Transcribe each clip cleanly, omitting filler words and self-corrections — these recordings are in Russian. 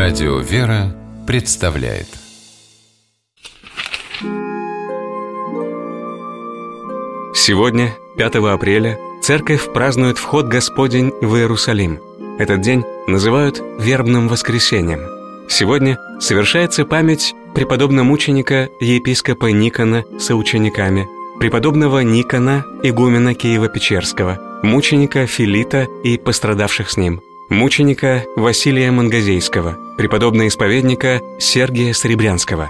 Радио «Вера» представляет. Сегодня, 5 апреля, Церковь празднует вход Господень в Иерусалим. Этот день называют Вербным воскресением. Сегодня совершается память преподобно-мученика епископа Никона с учениками, преподобного Никона, игумена Киево-Печерского, мученика Филита и пострадавших с ним, мученика Василия Мангазейского, преподобного исповедника Сергия Серебрянского.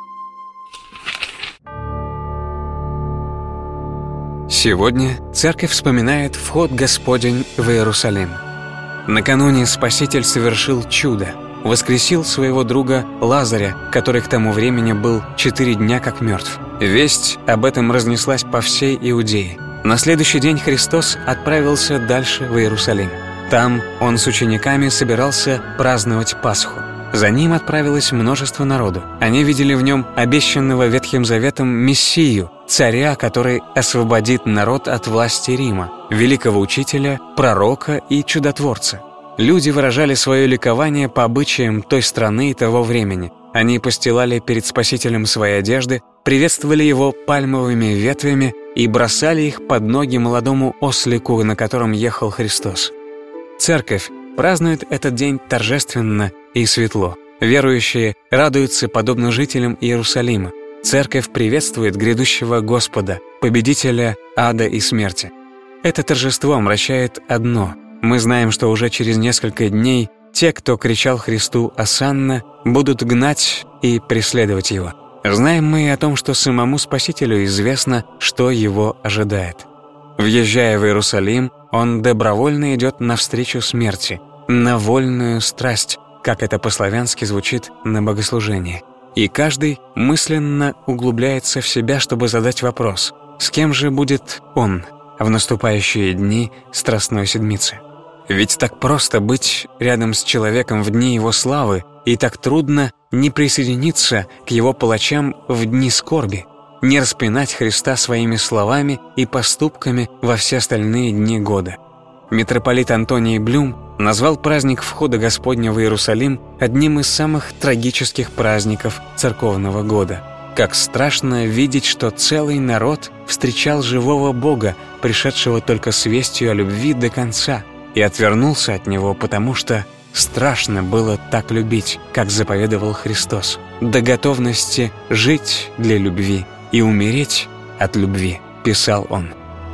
Сегодня Церковь вспоминает вход Господень в Иерусалим. Накануне Спаситель совершил чудо. Воскресил своего друга Лазаря, который к тому времени был 4 дня как мертв. Весть об этом разнеслась по всей Иудее. На следующий день Христос отправился дальше в Иерусалим. Там он с учениками собирался праздновать Пасху. За ним отправилось множество народу. Они видели в нем обещанного Ветхим Заветом Мессию, царя, который освободит народ от власти Рима, великого учителя, пророка и чудотворца. Люди выражали свое ликование по обычаям той страны и того времени. Они постилали перед Спасителем свои одежды, приветствовали его пальмовыми ветвями и бросали их под ноги молодому ослику, на котором ехал Христос. Церковь празднует этот день торжественно и светло. Верующие радуются подобно жителям Иерусалима. Церковь приветствует грядущего Господа, победителя ада и смерти. Это торжество омрачает одно. Мы знаем, что уже через несколько дней те, кто кричал Христу «Осанна», будут гнать и преследовать Его. Знаем мы и о том, что самому Спасителю известно, что Его ожидает. Въезжая в Иерусалим, Он добровольно идет навстречу смерти, на вольную страсть, как это по-славянски звучит на богослужении. И каждый мысленно углубляется в себя, чтобы задать вопрос: с кем же будет Он в наступающие дни Страстной Седмицы? Ведь так просто быть рядом с человеком в дни его славы, и так трудно не присоединиться к его палачам в дни скорби, не распинать Христа своими словами и поступками во все остальные дни года. Митрополит Антоний Блюм назвал праздник входа Господня в Иерусалим одним из самых трагических праздников церковного года. Как страшно видеть, что целый народ встречал живого Бога, пришедшего только с вестью о любви до конца, и отвернулся от Него, потому что страшно было так любить, как заповедовал Христос, до готовности жить для любви и умереть от любви, писал он.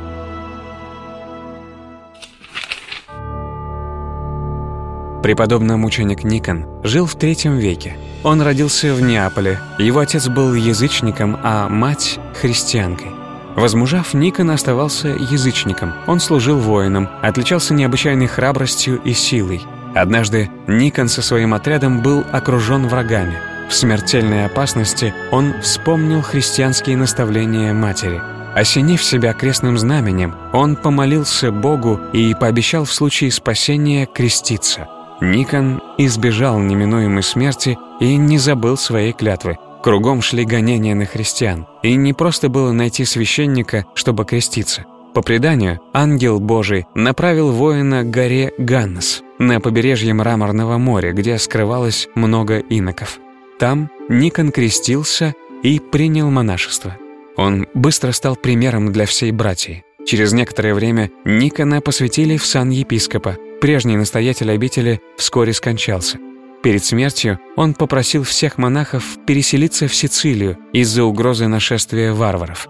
Преподобно-мученик Никон жил в III веке. Он родился в Неаполе. Его отец был язычником, а мать – христианкой. Возмужав, Никон оставался язычником. Он служил воином, отличался необычайной храбростью и силой. Однажды Никон со своим отрядом был окружен врагами. В смертельной опасности он вспомнил христианские наставления матери. Осенив себя крестным знаменем, он помолился Богу и пообещал в случае спасения креститься. Никон избежал неминуемой смерти и не забыл своей клятвы. Кругом шли гонения на христиан, и не просто было найти священника, чтобы креститься. По преданию, ангел Божий направил воина к горе Ганнес, на побережье Мраморного моря, где скрывалось много иноков. Там Никон крестился и принял монашество. Он быстро стал примером для всей братьи. Через некоторое время Никона посвятили в сан епископа. Прежний настоятель обители вскоре скончался. Перед смертью он попросил всех монахов переселиться в Сицилию из-за угрозы нашествия варваров.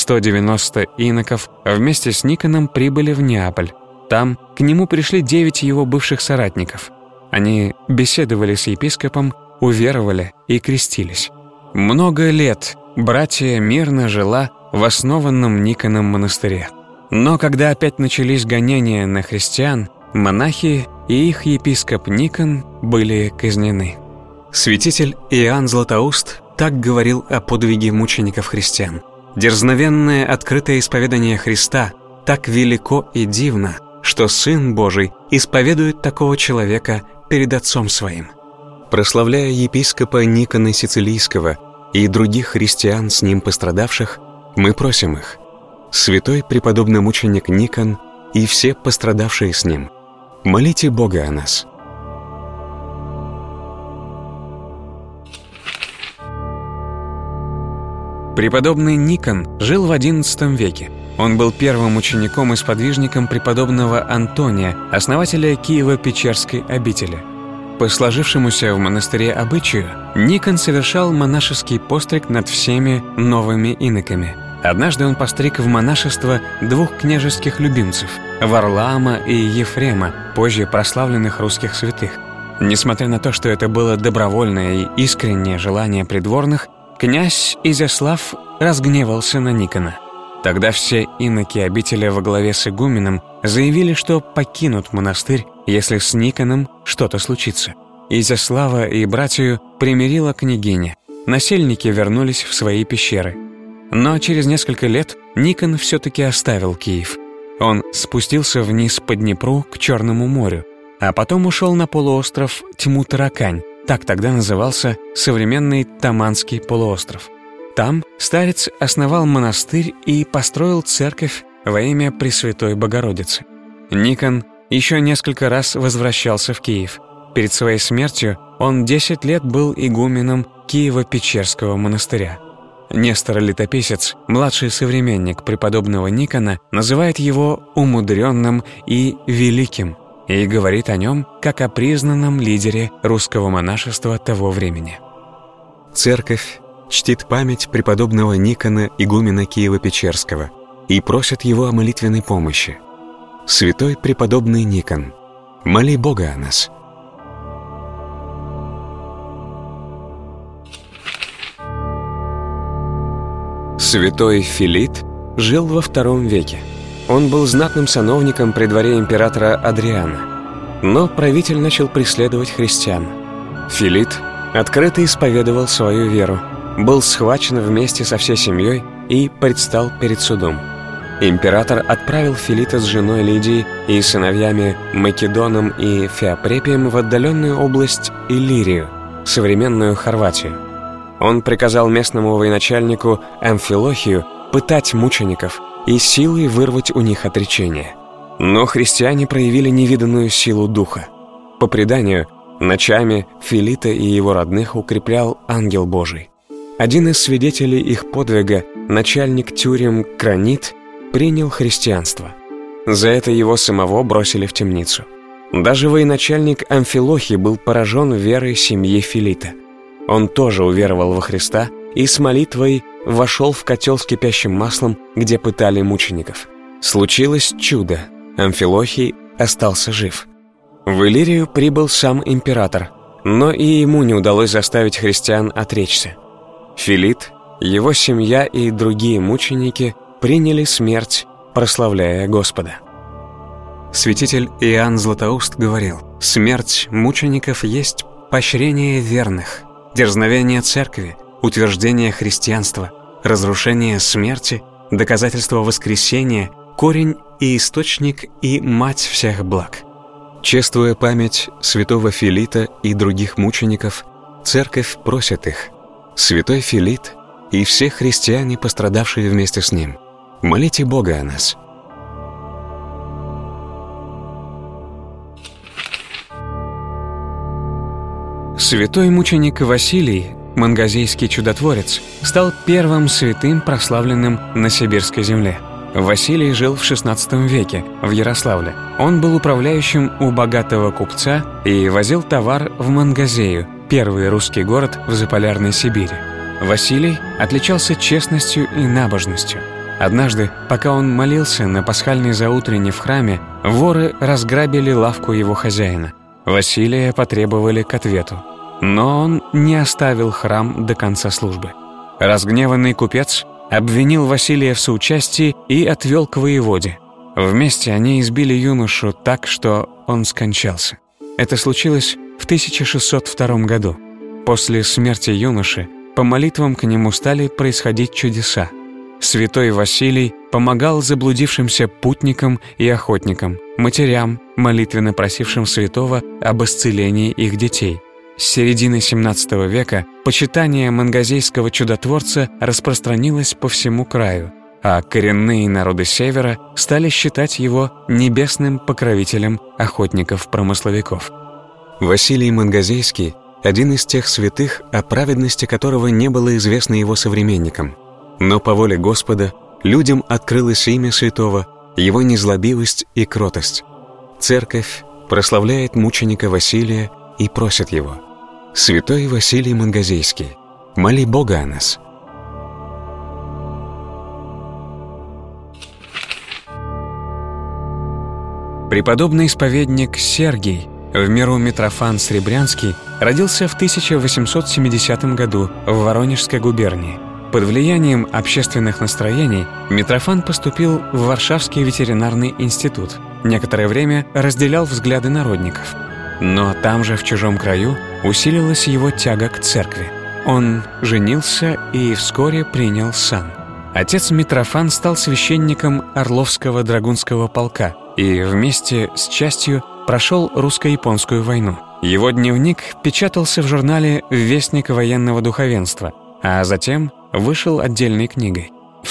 190 иноков вместе с Никоном прибыли в Неаполь. Там к нему пришли 9 его бывших соратников. Они беседовали с епископом, уверовали и крестились. Много лет братья мирно жила в основанном Никоном монастыре. Но когда опять начались гонения на христиан, монахи и их епископ Никон были казнены. Святитель Иоанн Златоуст так говорил о подвиге мучеников христиан. «Дерзновенное открытое исповедание Христа так велико и дивно, что Сын Божий исповедует такого человека перед Отцом Своим». Прославляя епископа Никона Сицилийского и других христиан с ним пострадавших, мы просим их: святой преподобно-мученик Никон и все пострадавшие с ним, молите Бога о нас. Преподобный Никон жил в XI веке. Он был первым учеником и сподвижником преподобного Антония, основателя Киево-Печерской обители. По сложившемуся в монастыре обычаю, Никон совершал монашеский постриг над всеми новыми иноками. Однажды он постриг в монашество двух княжеских любимцев – Варлаама и Ефрема, позже прославленных русских святых. Несмотря на то, что это было добровольное и искреннее желание придворных, князь Изяслав разгневался на Никона. Тогда все иноки обители во главе с игуменом заявили, что покинут монастырь, если с Никоном что-то случится. Изяслава и братью примирила княгиня. Насельники вернулись в свои пещеры. Но через несколько лет Никон все-таки оставил Киев. Он спустился вниз по Днепру к Черному морю, а потом ушел на полуостров Тьму-Таракань, так тогда назывался современный Таманский полуостров. Там старец основал монастырь и построил церковь во имя Пресвятой Богородицы. Никон еще несколько раз возвращался в Киев. Перед своей смертью он 10 лет был игуменом Киево-Печерского монастыря. Нестор Летописец, младший современник преподобного Никона, называет его умудренным и великим и говорит о нем как о признанном лидере русского монашества того времени. Церковь чтит память преподобного Никона, игумена Киево-Печерского, и просит его о молитвенной помощи. Святой преподобный Никон, моли Бога о нас. Святой Филит жил во II веке. Он был знатным сановником при дворе императора Адриана. Но правитель начал преследовать христиан. Филит открыто исповедовал свою веру, был схвачен вместе со всей семьей и предстал перед судом. Император отправил Филита с женой Лидией и сыновьями Македоном и Феопрепием в отдаленную область Иллирию, современную Хорватию. Он приказал местному военачальнику Амфилохию пытать мучеников и силой вырвать у них отречение. Но христиане проявили невиданную силу духа. По преданию, ночами Филита и его родных укреплял ангел Божий. Один из свидетелей их подвига, начальник тюрем Кранит, принял христианство. За это его самого бросили в темницу. Даже военачальник Амфилохий был поражен верой семьи Филита. Он тоже уверовал во Христа и с молитвой вошел в котел с кипящим маслом, где пытали мучеников. Случилось чудо. Амфилохий остался жив. В Иллирию прибыл сам император, но и ему не удалось заставить христиан отречься. Филит, его семья и другие мученики приняли смерть, прославляя Господа. Святитель Иоанн Златоуст говорил: «Смерть мучеников есть поощрение верных, дерзновение церкви, утверждение христианства, разрушение смерти, доказательство воскресения, корень и источник и мать всех благ». Чествуя память святого Филита и других мучеников, церковь просит их: «Святой Филит и все христиане, пострадавшие вместе с ним, молите Бога о нас». Святой мученик Василий, мангазейский чудотворец, стал первым святым, прославленным на сибирской земле. Василий жил в XVI веке в Ярославле. Он был управляющим у богатого купца и возил товар в Мангазею, первый русский город в заполярной Сибири. Василий отличался честностью и набожностью. Однажды, пока он молился на пасхальной заутрене в храме, воры разграбили лавку его хозяина. Василия потребовали к ответу, но он не оставил храм до конца службы. Разгневанный купец обвинил Василия в соучастии и отвел к воеводе. Вместе они избили юношу так, что он скончался. Это случилось в 1602 году. После смерти юноши по молитвам к нему стали происходить чудеса. Святой Василий помогал заблудившимся путникам и охотникам, матерям, молитвенно просившим святого об исцелении их детей. С середины XVII века почитание мангазейского чудотворца распространилось по всему краю, а коренные народы Севера стали считать его небесным покровителем охотников-промысловиков. Василий Мангазейский – один из тех святых, о праведности которого не было известно его современникам. Но по воле Господа людям открылось имя святого, его незлобивость и кротость. Церковь прославляет мученика Василия и просит его: «Святой Василий Мангазейский, моли Бога о нас». Преподобный исповедник Сергий, в миру Митрофан Сребрянский, родился в 1870 году в Воронежской губернии. Под влиянием общественных настроений Митрофан поступил в Варшавский ветеринарный институт. Некоторое время разделял взгляды народников. Но там же, в чужом краю, усилилась его тяга к церкви. Он женился и вскоре принял сан. Отец Митрофан стал священником Орловского драгунского полка и вместе с частью прошел русско-японскую войну. Его дневник печатался в журнале «Вестник военного духовенства», а затем вышел отдельной книгой. В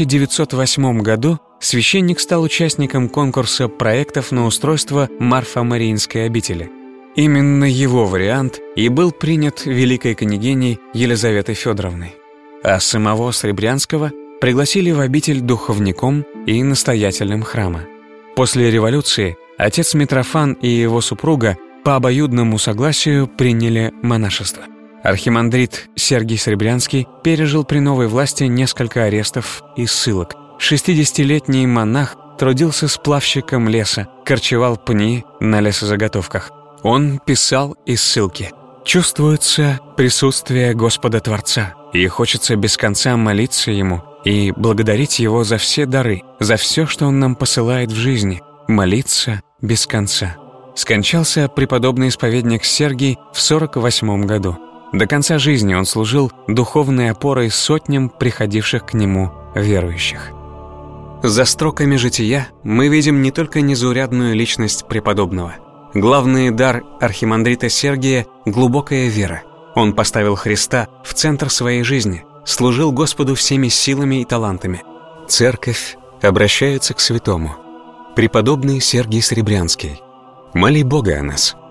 1908 году священник стал участником конкурса проектов на устройство Марфа-Мариинской обители. Именно его вариант и был принят великой княгиней Елизаветой Федоровной. А самого Сребрянского пригласили в обитель духовником и настоятелем храма. После революции отец Митрофан и его супруга по обоюдному согласию приняли монашество. Архимандрит Сергий Сребрянский пережил при новой власти несколько арестов и ссылок. 60-летний монах трудился сплавщиком леса, корчевал пни на лесозаготовках. Он писал из ссылки: «Чувствуется присутствие Господа Творца, и хочется без конца молиться Ему и благодарить Его за все дары, за все, что Он нам посылает в жизни, молиться без конца». Скончался преподобный исповедник Сергий в 1948 году. До конца жизни он служил духовной опорой сотням приходивших к нему верующих. За строками жития мы видим не только незаурядную личность преподобного. Главный дар архимандрита Сергия – глубокая вера. Он поставил Христа в центр своей жизни, служил Господу всеми силами и талантами. Церковь обращается к святому: «Преподобный Сергий Сребрянский, моли Бога о нас».